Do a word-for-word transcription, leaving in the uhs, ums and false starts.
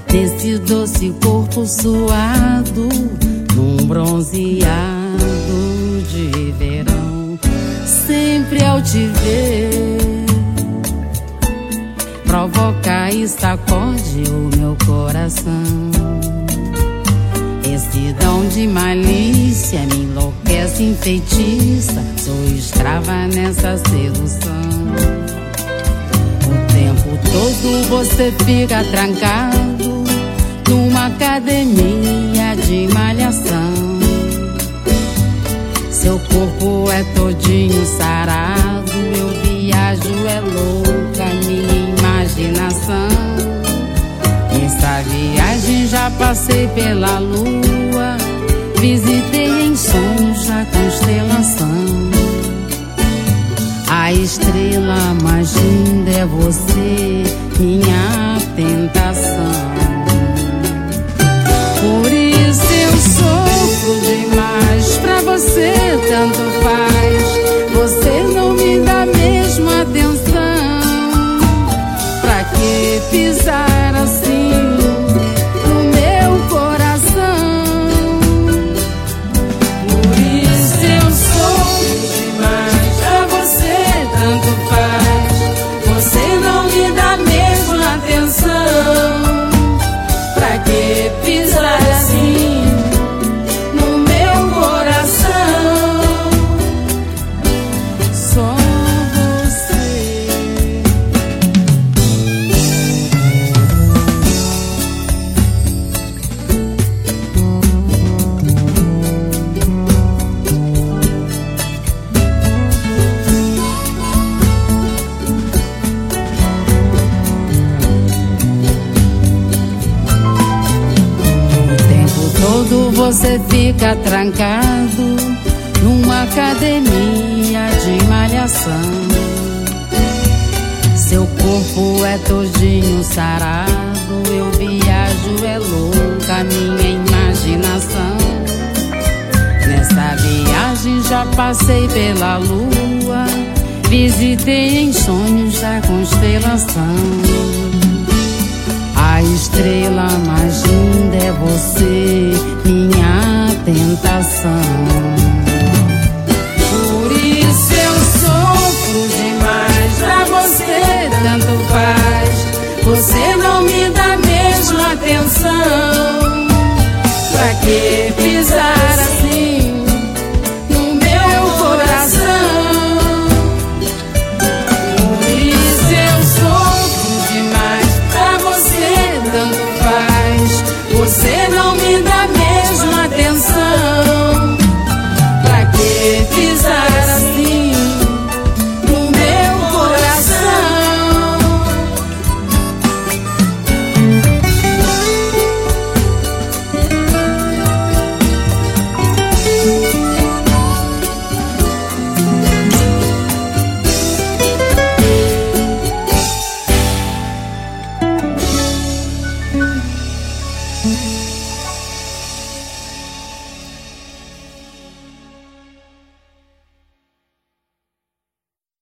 desse doce corpo suado, num bronzeado de verão. Sempre ao te ver, provoca e sacode o meu coração. Esse dom de malícia me enlouquece, enfeitiça, sou escrava nessa sedução. O tempo todo você fica trancado numa academia de malhação. Seu corpo é todinho sarado, eu viajo, é louca minha imaginação. Nessa viagem já passei pela lua, visitei em sonhos a constelação. A estrela mais linda é você, minha tentação. Por isso eu sofro demais, pra você tanto faz. Você não me dá mesmo atenção. Pra que pisar assim no meu coração? Por isso eu sofro demais, pra você tanto faz. Você não me dá mesmo atenção. Pra que pisar assim no meu coração? Só você. Todo você fica trancado numa academia de malhação. Seu corpo é todinho sarado, eu viajo, é louca minha imaginação. Nessa viagem já passei pela lua, visitei em sonhos a constelação. A estrela mais linda é você, minha tentação. Por isso eu sofro demais, pra você tanto faz. Você não me dá mesmo atenção. Pra que pisar assim no meu coração? Por isso eu sofro demais, pra você tanto faz. Você não me dá mesmo atenção. Pra que pisar assim no meu coração? Mm-hmm.